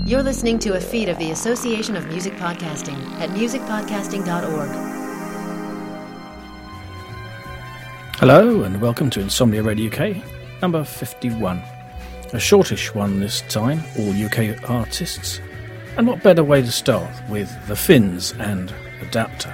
You're listening to a feed of the Association of Music Podcasting at musicpodcasting.org. Hello and welcome to Insomnia Radio UK, number 51. A shortish one this time, all UK artists. And what better way to start with The Finns and Adapter.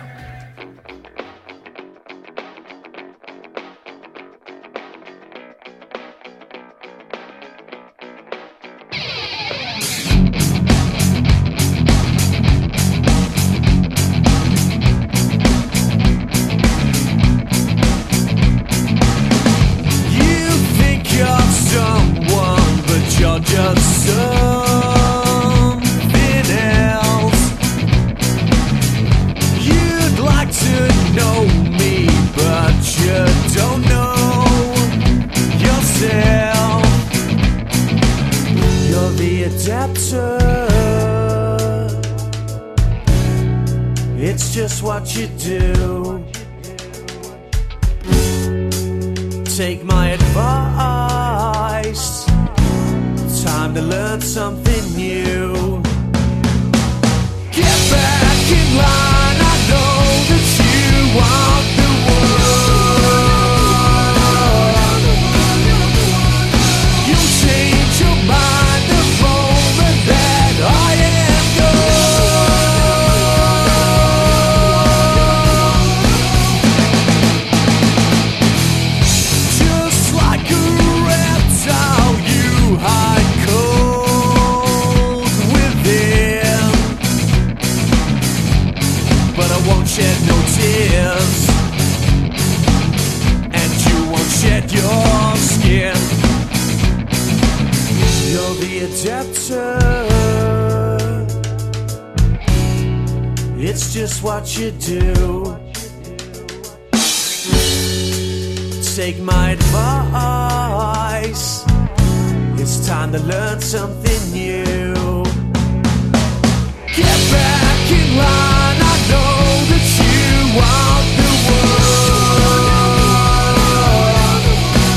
It's just what you do. Take my advice. Time to learn something new. Get back in line. I know that you want the world. You change your mind the moment that I am gone. Just like a reptile, you hide cold within. But I won't shed no tears, and you won't shed your skin. You're the adapter. It's just what you do. Take my advice. It's time to learn something new. Get back in line. I know that you want the world.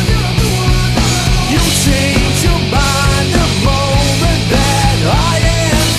You change your mind the moment that I am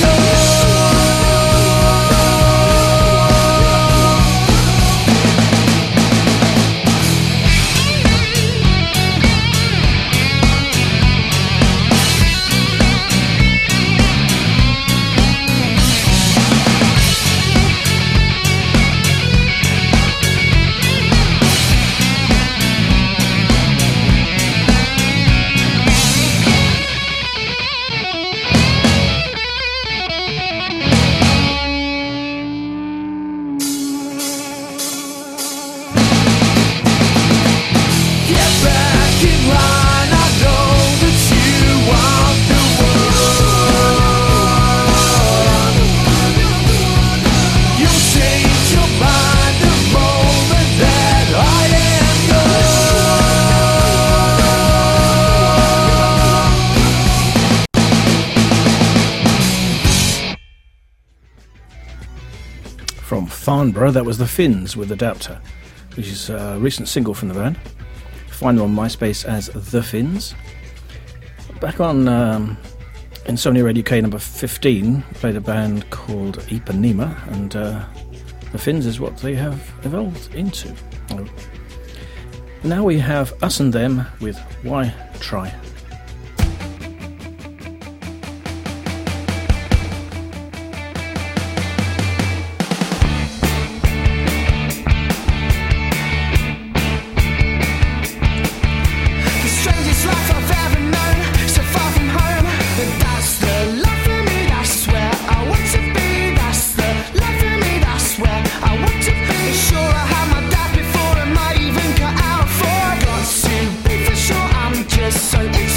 From Farnborough, that was The Finns with Adapter, which is a recent single from the band. Find them on MySpace as The Finns. Back on Insomnia Radio UK number 15, played a band called Ipanema, and The Finns is what they have evolved into. Now we have Us and Them with Why Try? so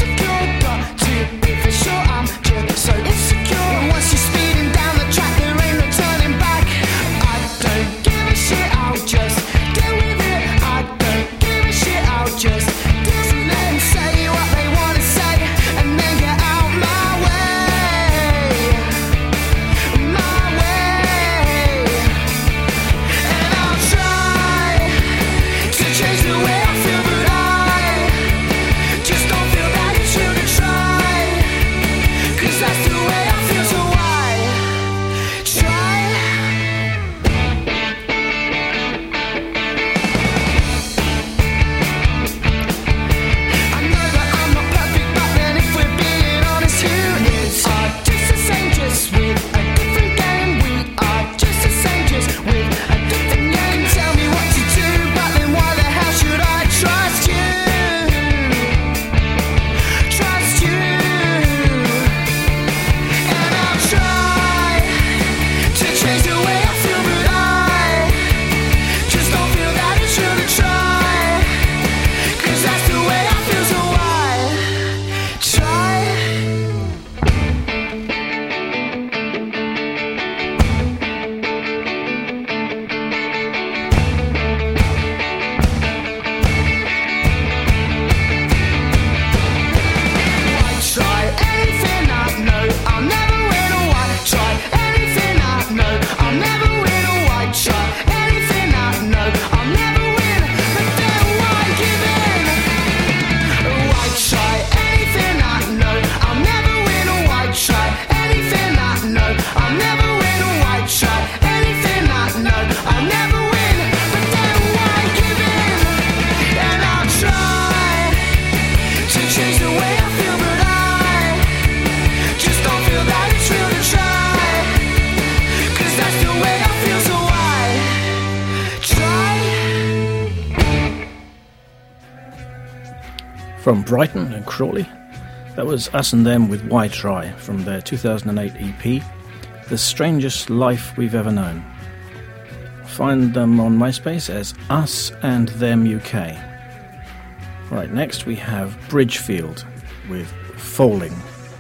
From Brighton and Crawley, that was Us and Them with Why Try from their 2008 EP, The Strangest Life We've Ever Known. Find them on MySpace as Us and Them UK. Right, next we have Bridgefield with Falling.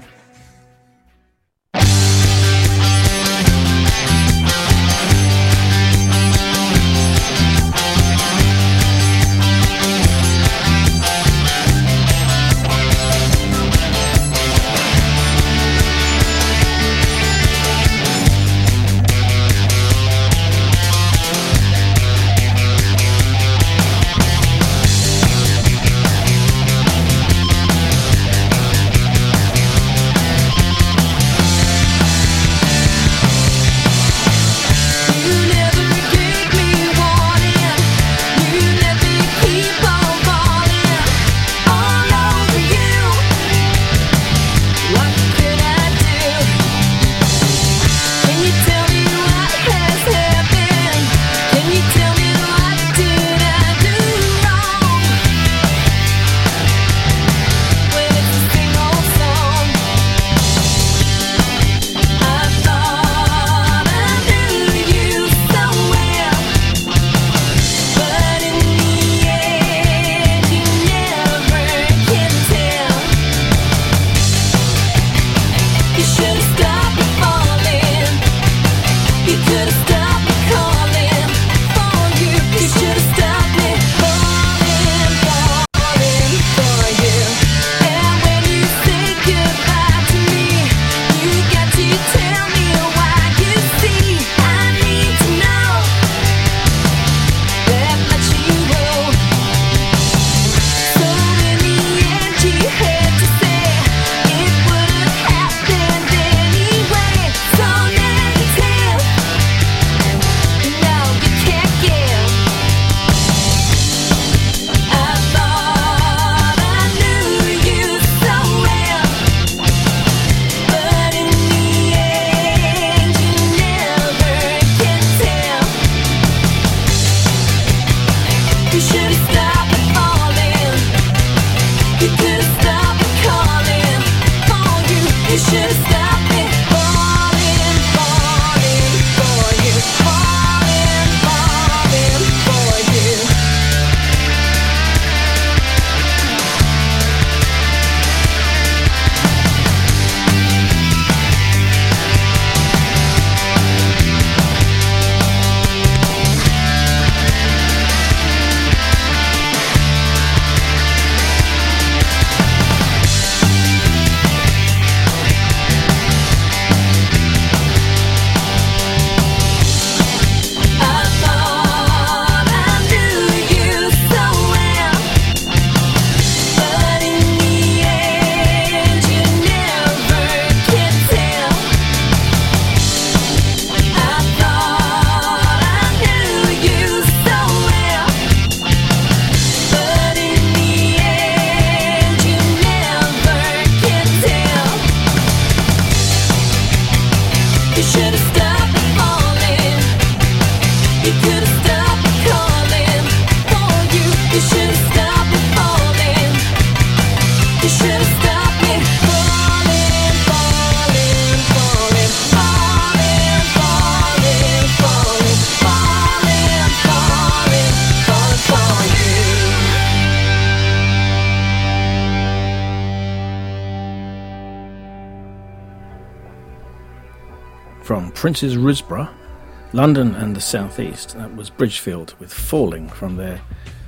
From Prince's Risborough, London and the South East, that was Bridgefield with Falling from their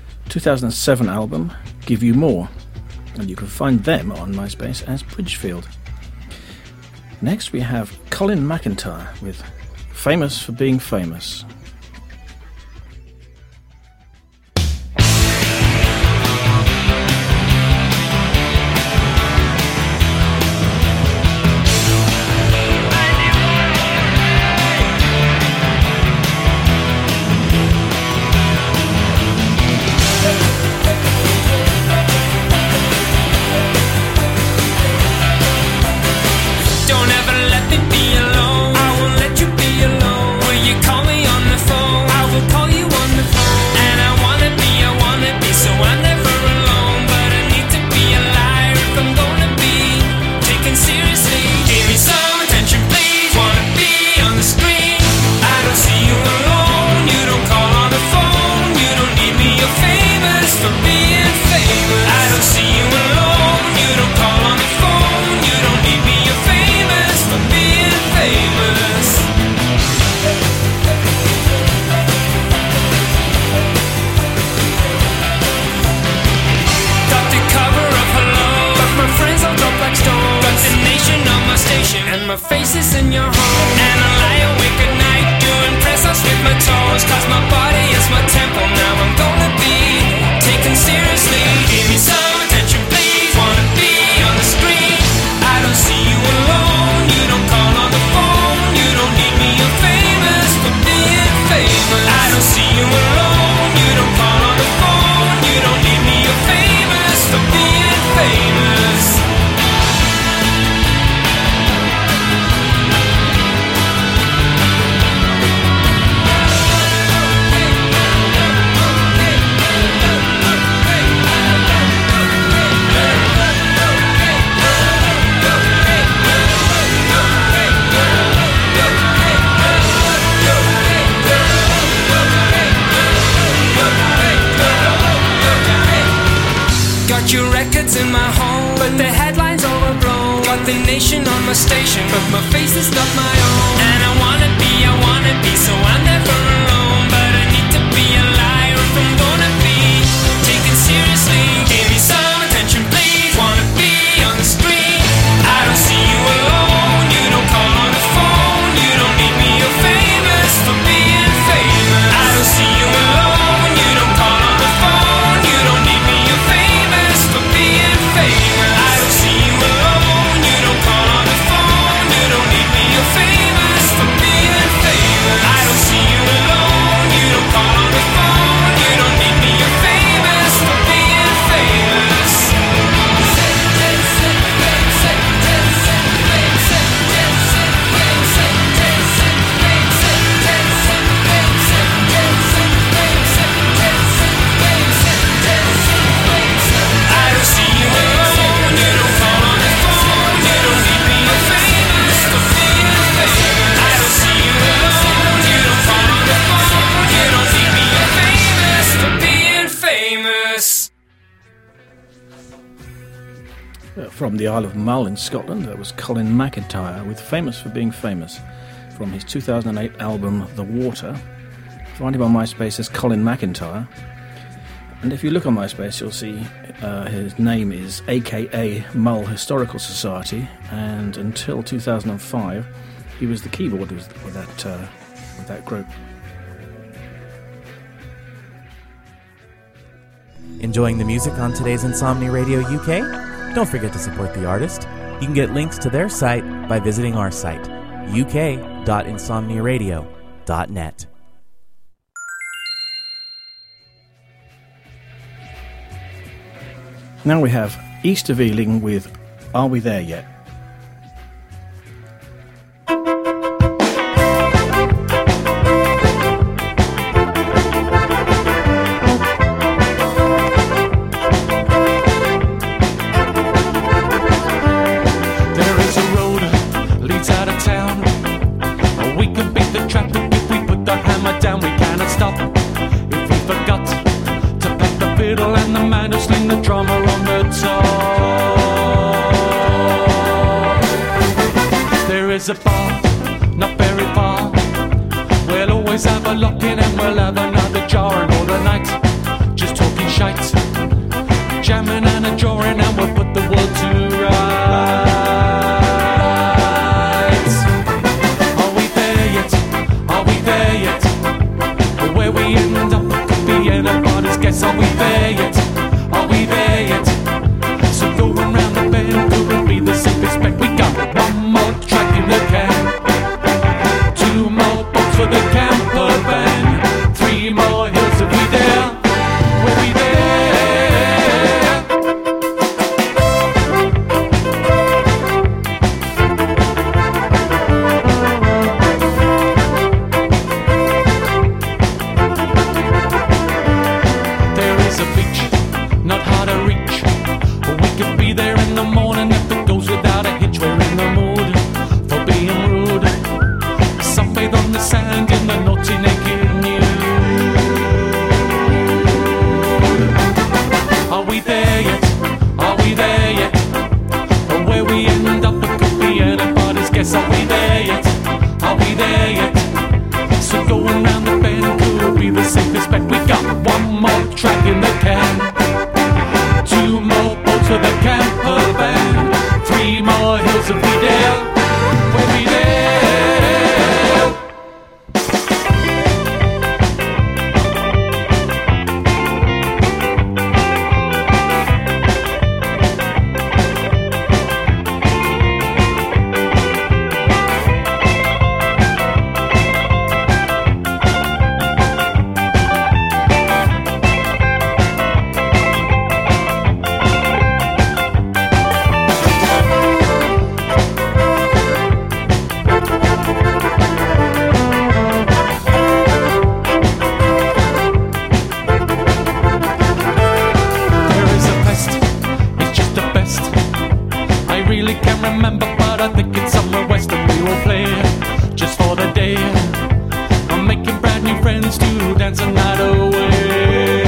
2007 album Give You More, and you can find them on MySpace as Bridgefield. Next we have Colin McIntyre with Famous for Being Famous. Don't ever let me be alone. I won't let you be alone. Will you call me on the faces in your home. And I lie awake at night, you impress us with my tones. Cause my body is my temple, now I'm gonna be taken seriously. Give me some attention please, wanna be on the screen. I don't see you alone, you don't call on the phone. You don't need me, you're famous for being famous. I don't see you alone, you don't call on the phone. You don't need me, you're famous for being famous. Got your records in my home, but the headlines overblown. Got the nation on my station, but my face is not my own. And I wanna be, so I'm never alone. But I need to be a liar if I'm gonna be taken seriously. Give me some attention please, wanna be on the screen. I don't see you alone, you don't call on the phone. You don't need me, you're famous for being famous. I don't see you alone, you don't call on the phone. You don't need me, you're famous for being famous. I don't see you alone, you don't call on the phone. You don't need me, you're famous for being famous. I don't see you alone, you don't call on the phone. You don't need me, you're famous for being famous. I don't see you alone, you don't call on the phone. You don't need me, you're famous for being famous. I don't see you alone, you don't call on the phone. You don't need me, you're famous for being famous. From the Isle of Mull in Scotland, that was Colin McIntyre with Famous for Being Famous from his 2008 album The Water. Find him on MySpace as Colin McIntyre. And if you look on MySpace, you'll see his name is AKA Mull Historical Society, and until 2005, he was the keyboardist with that group. Enjoying the music on today's Insomnia Radio UK? Don't forget to support the artist. You can get links to their site by visiting our site, uk.insomniaradio.net. Now we have East of Ealing with Are We There Yet? There is a road leads out of town. We can beat the traffic if we put the hammer down. We cannot stop if we forgot to pack the fiddle and the man who sling the drummer on the top. There is a bar not very far. We'll always have a lock-in and we'll have another jar. And all the night just talking shite, jamming and a drawing, and we'll put the world to rights. Are we there yet? Are we there yet? Where we end up could be anybody's guess. Are we there yet? Are we there yet? So going round the bend couldn't be the safest bet. We got one more track in the can, two more boats for the camper van, three more hills. Are we there? Were we there? There is a beach not hard to reach. We could be there in the morning if it goes without a hitch. We're in the mood for being rude. Sunbathe on the sand in the naughty naked nude. Are we there yet? Are we there yet? Or where we end up it could be anybody's guess. Are we there yet? Are we there yet? So going round the bend could be the safest bet. We got one more track in the can, two more boats for the camper van, three more hills. If we dare, where we remember, but I think it's somewhere west and we will play just for the day. I'm making brand new friends to dance the night away.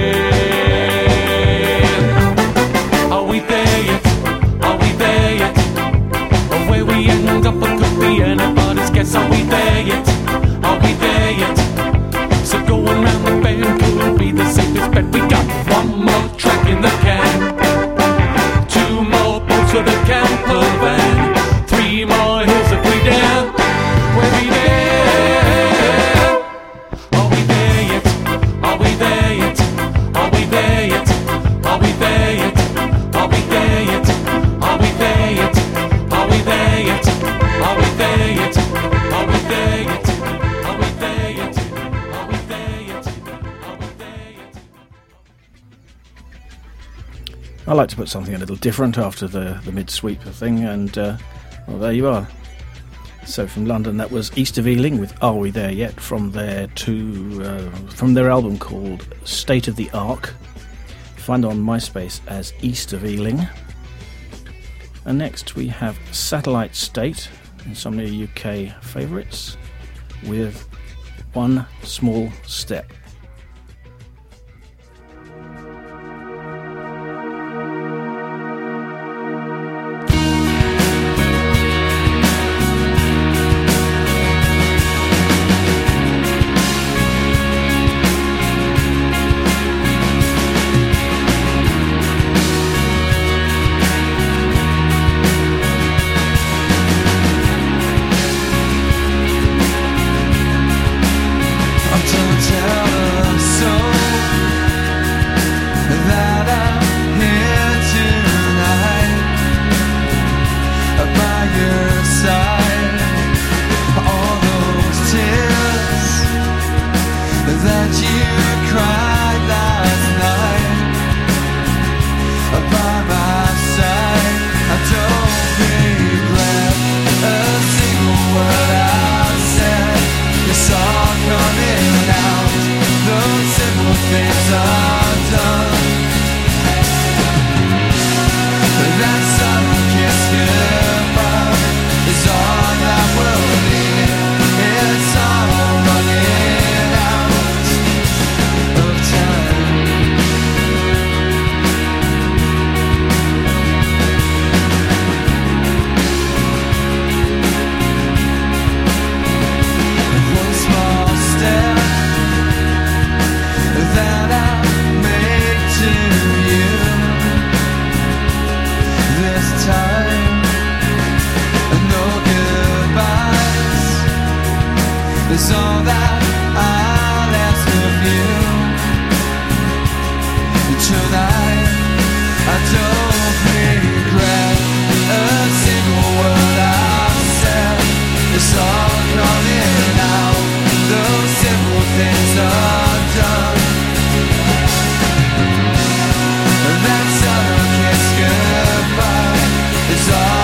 Are we there yet? Are we there yet? Or where we end up, it could be anybody's guess. Are we there yet? Are we there yet? So going round the bend could be the safest bet. We got one more track in the can, two more boats for the camper van, three more hills if we dare. We'll be there. Are we there yet? Are we there yet? Are we there yet? Are we there yet? Are we there yet? Are we there yet? Are we there yet? Are we there yet? Are we there yet? Are we there yet? Are we there yet? Are we there yet? I like to put something a little different after the mid-sweep thing, and well, there you are. So from London, that was East of Ealing with Are We There Yet, from their album called State of the Ark. Find on MySpace as East of Ealing. And next we have Satellite State, Insomnia UK favourites, with One Small Step.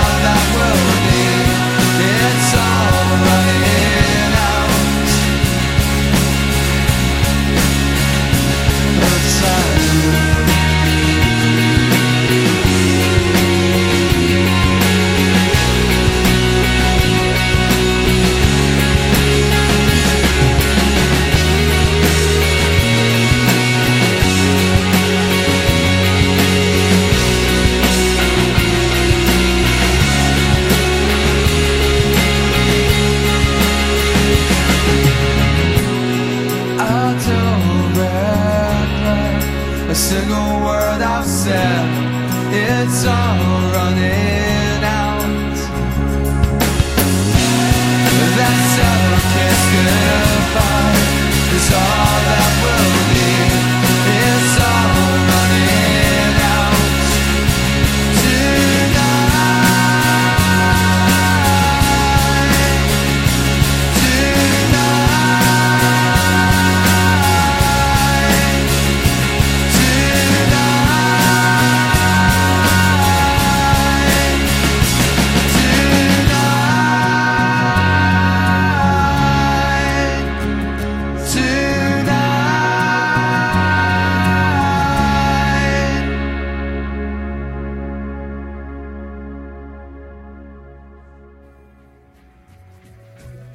It's all running out.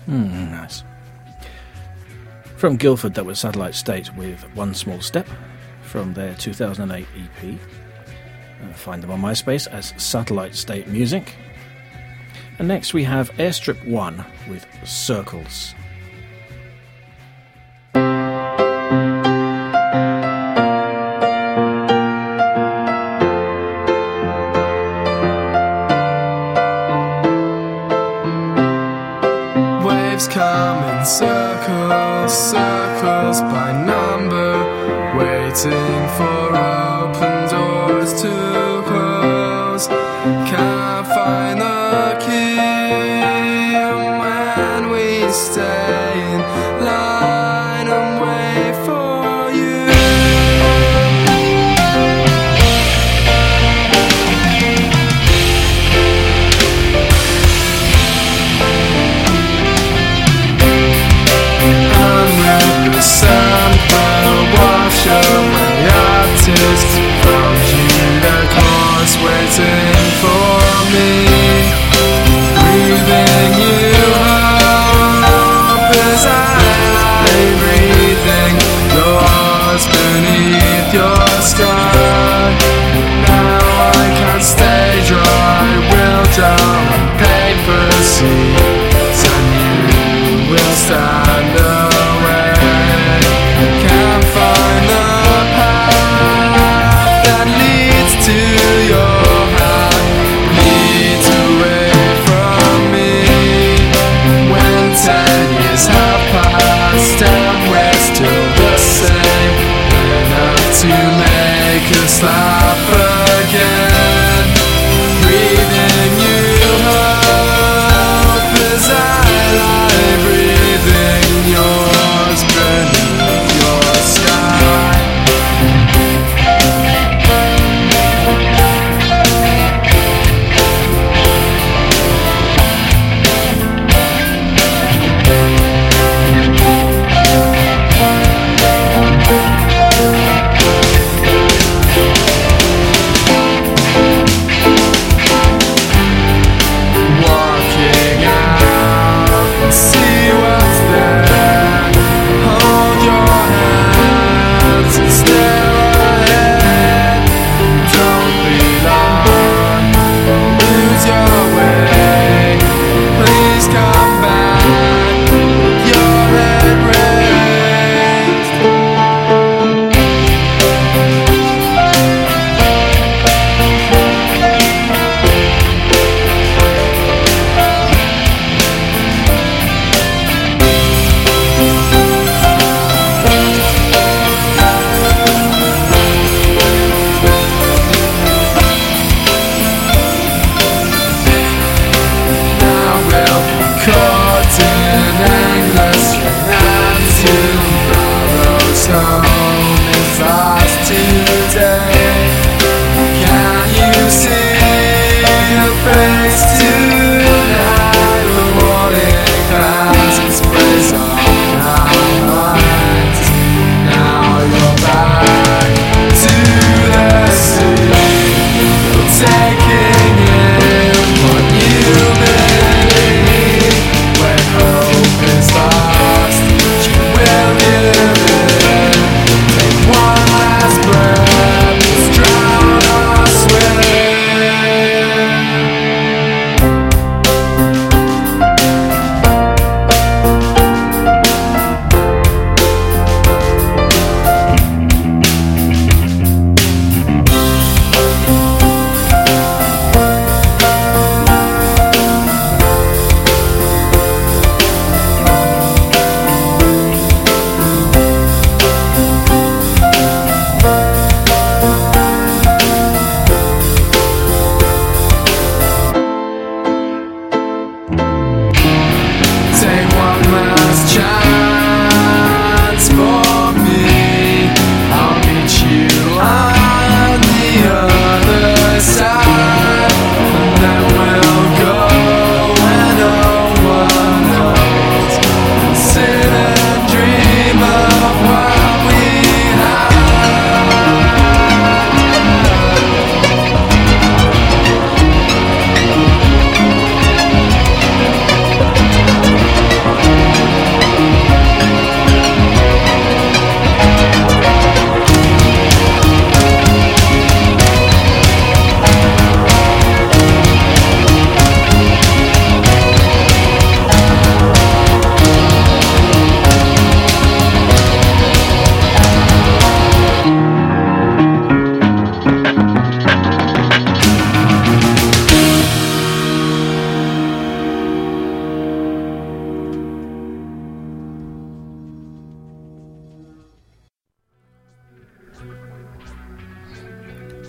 Nice. From Guildford, that was Satellite State with One Small Step from their 2008 EP. Find them on MySpace as Satellite State Music. And next we have Airstrip 1 with Circles. Waves come in circles, circles by number, waiting for open doors to close. Can't find the key, and when we stay in line and wait for you. The sun will wash away our tears from you to come.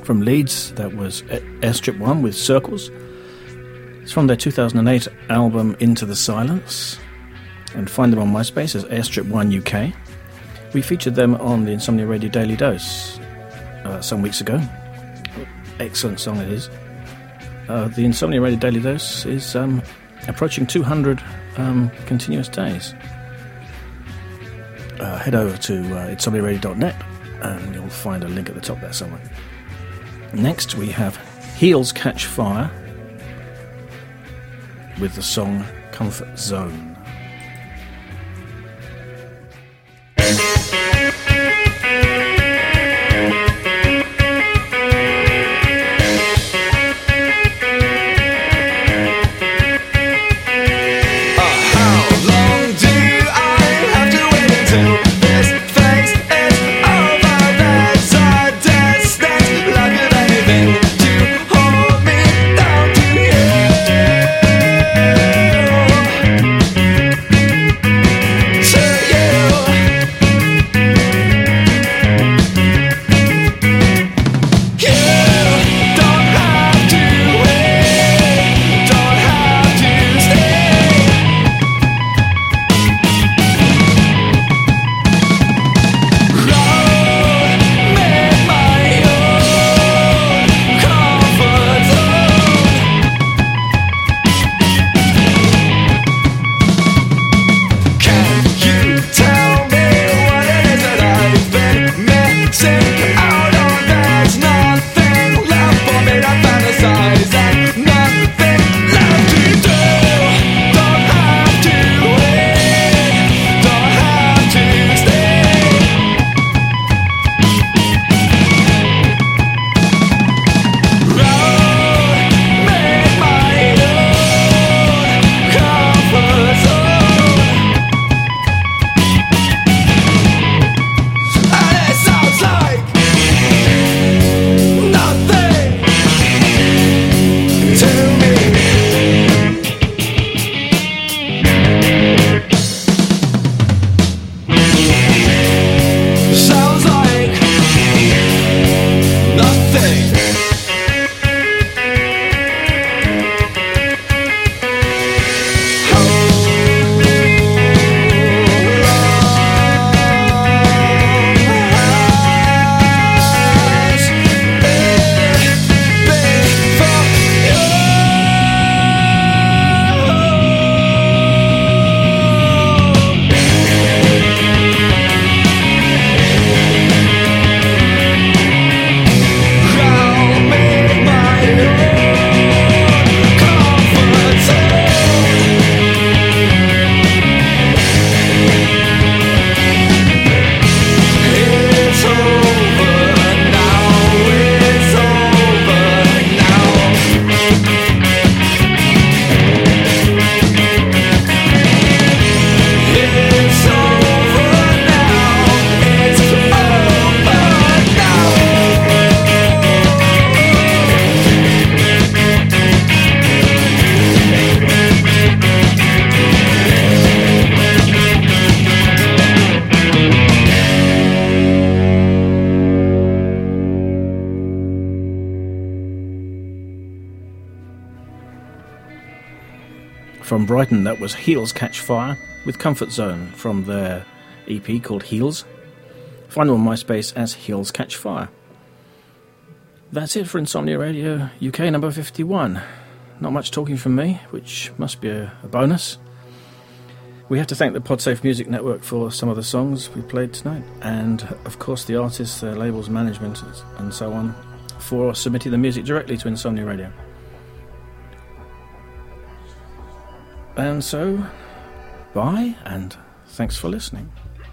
From Leeds, that was Airstrip 1 with Circles. It's from their 2008 album Into the Silence. And find them on MySpace as Airstrip 1 UK. We featured them on the Insomnia Radio Daily Dose some weeks ago. Excellent song it is. The Insomnia Radio Daily Dose is approaching 200 continuous days. Head over to insomniaradio.net and you'll find a link at the top there somewhere. Next we have Heels Catch Fire with the song Comfort Zone. From Brighton, that was Heels Catch Fire with Comfort Zone from their EP called Heels. Find them on MySpace as Heels Catch Fire. That's it for Insomnia Radio UK number 51. Not much talking from me, which must be a bonus. We have to thank the Podsafe Music Network for some of the songs we played tonight, and of course the artists, their labels, management and so on, for submitting the music directly to Insomnia Radio. And so, bye, and thanks for listening.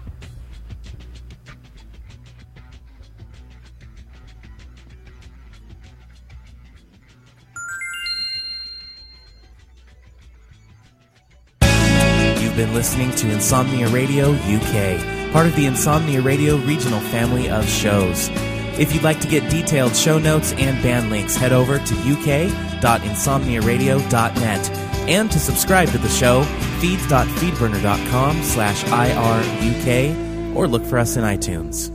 You've been listening to Insomnia Radio UK, part of the Insomnia Radio regional family of shows. If you'd like to get detailed show notes and band links, head over to uk.insomniaradio.net. And to subscribe to the show, feeds.feedburner.com/IRUK, or look for us in iTunes.